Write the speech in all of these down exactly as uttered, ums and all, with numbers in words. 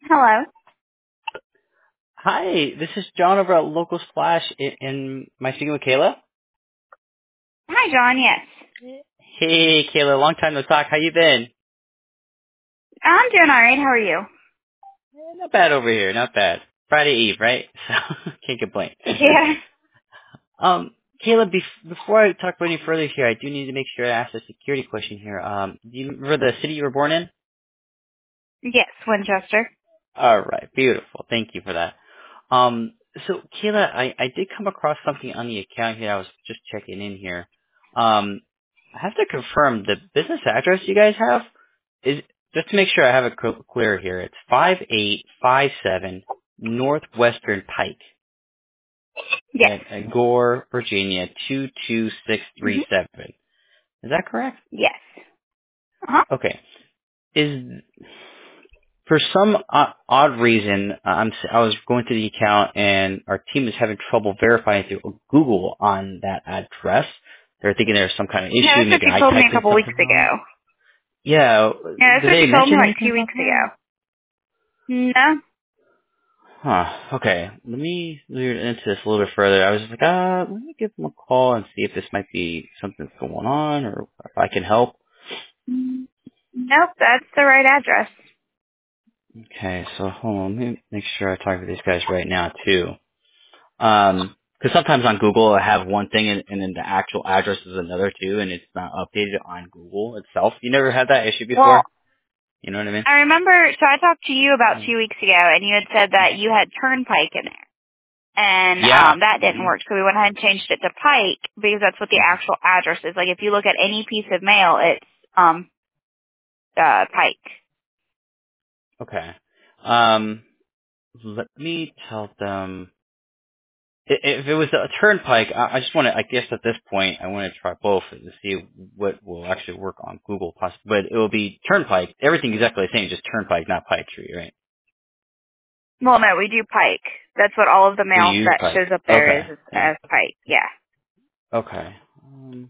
Hello. Hi, this is John over at Local Splash in, in my speaking with Kayla. Hi, John. Yes. Hey, Kayla, long time no talk. How you been? I'm doing all right. How are you? Eh, Not bad over here, not bad. Friday Eve, right? So can't complain. Yeah. Um, Kayla, bef- before I talk about any further here, I do need to make sure I ask a security question here. Um, do you remember the city you were born in? Yes, Winchester. All right, beautiful. Thank you for that. Um, so Kayla, I, I did come across something on the account here. I was just checking in here. Um, I have to confirm the business address you guys have is just to make sure I have it cl- clear here. It's five eight five seven Northwestern Pike Yes. at, at Gore, Virginia two two six Mhm. three seven. Is that correct? Yes. Uh huh. Okay. Is For some o- odd reason, uh, I'm, s- I was going through the account and our team is having trouble verifying through Google on that address. They're thinking there's some kind of No, issue. that's what Maybe you I told me a typed in couple weeks something wrong. ago. Yeah. Yeah, that's Did what they you told me mention like anything two about weeks that? ago. No. Huh. Okay. Let me lead into this a little bit further. I was like, uh, let me give them a call and see if this might be something that's going on or if I can help. Mm, Nope, that's the right address. Okay. So hold on. Let me make sure I talk to these guys right now too. Um 'cause sometimes on Google I have one thing and, and then the actual address is another too, and it's not updated on Google itself. You never had that issue Well, before? You know what I mean? I remember. So I talked to you about two Mm. weeks ago, and you had said that you had Turnpike in there, and Yeah. um, that didn't hmm work. So we went ahead and changed it to Pike because that's what the hmm actual address is. Like if you look at any piece of mail, it's um uh Pike. Okay. Um, let me tell them. i- If it was a turnpike, I I just want to. I guess at this point, I want to try both to see what will actually work on Google. Poss- But it will be turnpike. Everything exactly the same, just turnpike, not pine tree, right? Well, no, we do Pike. That's what all of the We mail use that pike. shows up there is, Okay. is Yeah. as Pike. Yeah. Okay. Um,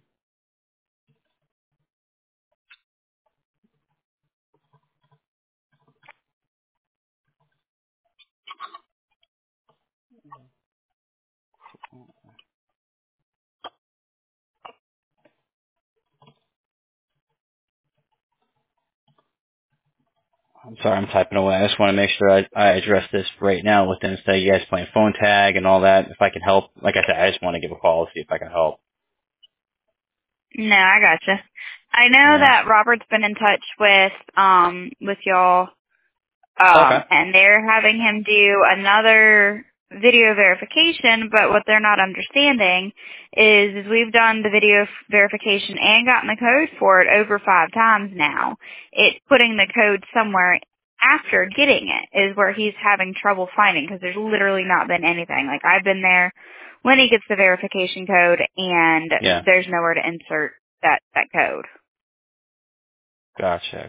I'm sorry, I'm typing away. I just want to make sure I, I address this right now with them instead of you guys playing phone tag and all that. If I can help, like I said, I just want to give a call to see if I can help. No, I gotcha. I know Yeah. that Robert's been in touch with um with y'all, Okay. um, and they're having him do another video verification. But what they're not understanding is, is we've done the video f- verification and gotten the code for it over five times now. It's putting the code somewhere after getting it is where he's having trouble finding because there's literally not been anything. Like I've been there when he gets the verification code and Yeah. there's nowhere to insert that that code. Gotcha.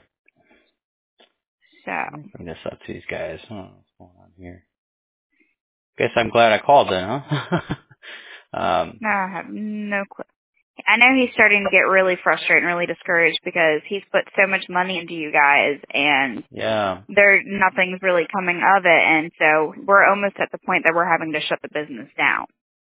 Let me So bring this up to these guys. Oh, what's going on here? Guess I'm glad I called then, huh? um, no, I have no clue. I know he's starting to get really frustrated and really discouraged because he's put so much money into you guys and yeah. there nothing's really coming of it, and so we're almost at the point that we're having to shut the business down.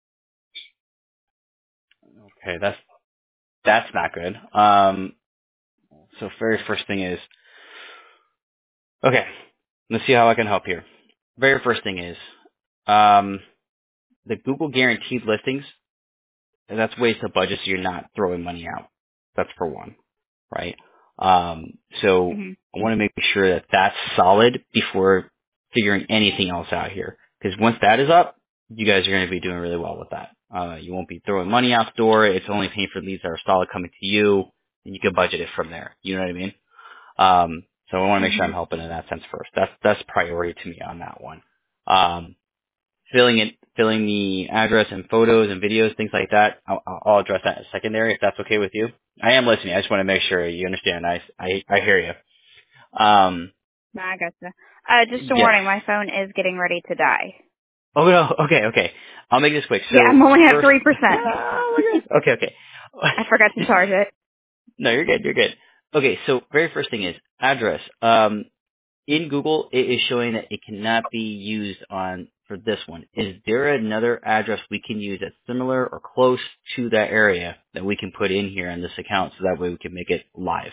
Okay, that's that's not good. Um, so very first thing is, okay, let's see how I can help here. Very first thing is, um, the Google guaranteed listings. And that's ways to budget so you're not throwing money out. That's for one, right? Um, so Mhm. I want to make sure that that's solid before figuring anything else out here. Because once that is up, you guys are going to be doing really well with that. Uh, you won't be throwing money out the door. It's only paying for leads that are solid coming to you, and you can budget it from there. You know what I mean? Um, so I want to make sure I'm Mhm. helping in that sense first. That's that's priority to me on that one. Um, filling it, filling the address and photos and videos, things like that. I'll, I'll address that in secondary if that's okay with you. I am listening. I just want to make sure you understand. I, I, I hear you. Um, No, I gotcha. Uh, just a yes. warning, my phone is getting ready to die. Oh no. Okay. Okay. I'll make this quick. Yeah, I'm So only at first. three percent. Oh my God. Okay. Okay. I forgot to charge it. No, you're good. You're good. Okay. So very first thing is address. Um, in Google, it is showing that it cannot be used on for this one. Is there another address we can use that's similar or close to that area that we can put in here on this account so that way we can make it live?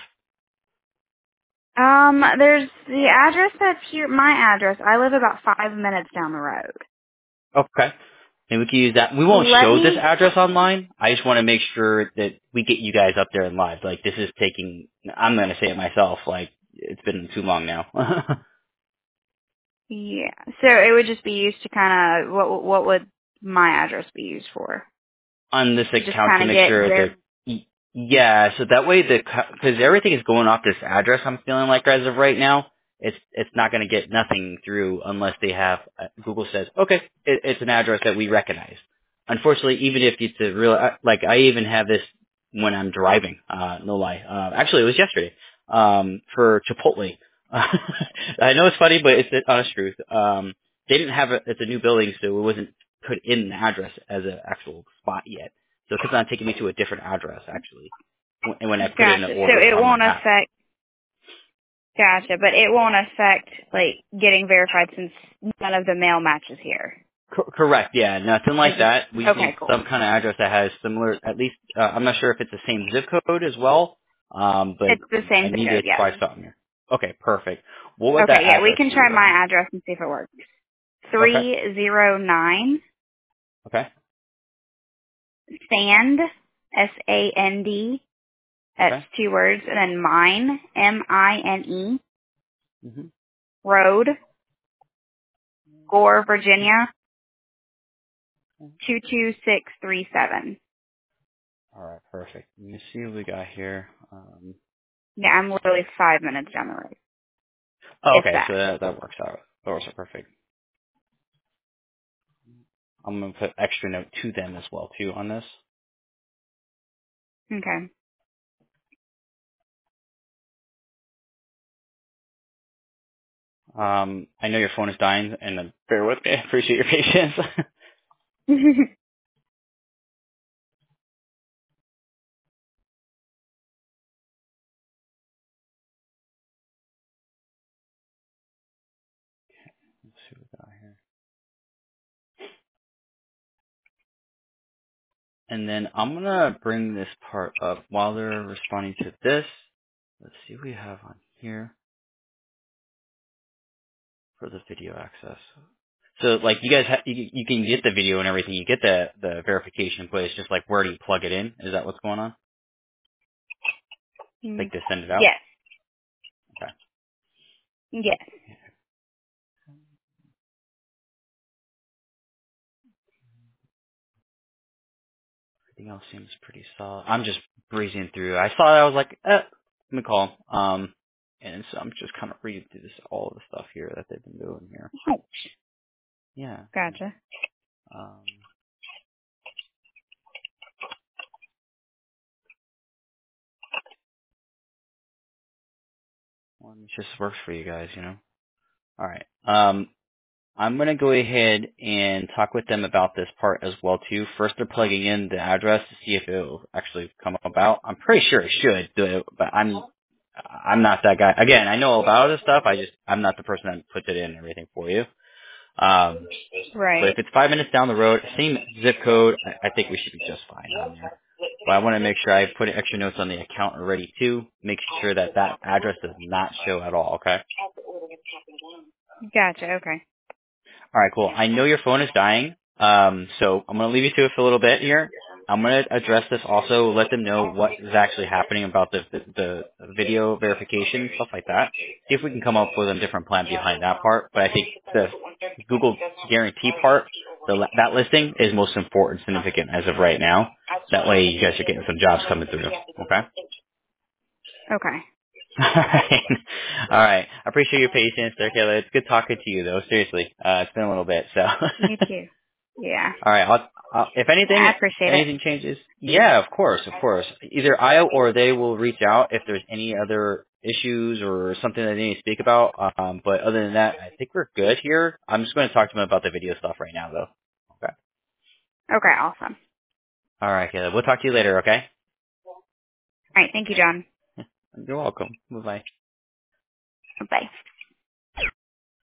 Um, there's the address that's here, my address. I live about five minutes down the road. Okay. And we can use that. We won't Let show this me, address online. I just want to make sure that we get you guys up there and live. Like, this is taking, I'm going to say it myself, like, it's been too long now. yeah. So it would just be used to kind of, what what would my address be used for? On this To just account to kind of make get sure there. that, y- yeah, so that way the, because everything is going off this address I'm feeling like as of right now, it's, it's not going to get nothing through unless they have, uh, Google says, okay, it, it's an address that we recognize. Unfortunately, even if it's a real, uh, like I even have this when I'm driving, uh, no lie. Uh, actually it was yesterday, um, for Chipotle. I know it's funny, but it's the honest truth. Um, they didn't have a, it's a new building, so it wasn't put in the address as an actual spot yet. So it kept on taking me to a different address, actually, when when I put in Gotcha. an So order it on my won't app. affect, gotcha, but it won't affect, like, getting verified since none of the mail matches here. Co- correct, yeah, nothing like It's just, that. We just need okay, cool. some kind of address that has similar, at least, uh, I'm not sure if it's the same zip code as well, um, but It's the I same zip need to code, yes. try something here. Okay, perfect. What would that Okay, yeah, we address can be try again? my address and see if it works. Okay, three oh nine okay, Sand, S A N D, that's okay. two words, and then Mine, M I N E, hmm Road, Gore, Virginia, two two six three seven. All right, perfect. Let me see what we got here. Um, Yeah, I'm literally five minutes down the road, oh, if okay, that. so that, that works out. That works out perfect. I'm going to put extra note to them as well, too, on this. Okay. Um, I know your phone is dying, and uh, bear with me. I appreciate your patience. Let's see what we got here. And then I'm going to bring this part up while they're responding to this. Let's see what we have on here for the video access. So, like, you guys, ha- you, you can get the video and everything. You get the, the verification, but it's just like, where do you plug it in? Is that what's going on? Mm, Like, to send it out? yes, Okay. yes. Everything else seems pretty solid. I'm just breezing through. I saw that. I was like, eh, let me call. Um, and so I'm just kind of reading through this, all of the stuff here that they've been doing here. Oh, Yeah. gotcha. Um, well, it just works for you guys, you know. All right. Um, I'm gonna go ahead and talk with them about this part as well too. First, they're plugging in the address to see if it will actually come about. I'm pretty sure it should, do- but I'm I'm not that guy. Again, I know about this stuff. I just I'm not the person that puts it in and everything for you. Um, but Right. if it's five minutes down the road, same zip code, I, I think we should be just fine on there. But I want to make sure I put extra notes on the account already too. Make sure that that address does not show at all. Okay. Gotcha, okay. All right, cool. I know your phone is dying, um, so I'm going to leave you to it for a little bit here. I'm going to address this also, let them know what is actually happening about the, the, the video verification, stuff like that. See if we can come up with a different plan behind that part. But I think the Google guarantee part, the, that listing is most important, significant as of right now. That way you guys are getting some jobs coming through. Okay? Okay. All right. All right. I appreciate your patience there, Kayla. It's good talking to you, though. Seriously. Uh, it's been a little bit, so. You too. Yeah. All right. I'll, I'll, if anything, I appreciate it. anything changes, yeah, of course, of course. Either I or they will reach out if there's any other issues or something that they need to speak about. Um, but other than that, I think we're good here. I'm just going to talk to them about the video stuff right now, though. Okay. Okay, awesome. All right, Kayla. We'll talk to you later. Okay. All right, thank you, John. You're welcome. Bye bye. Bye.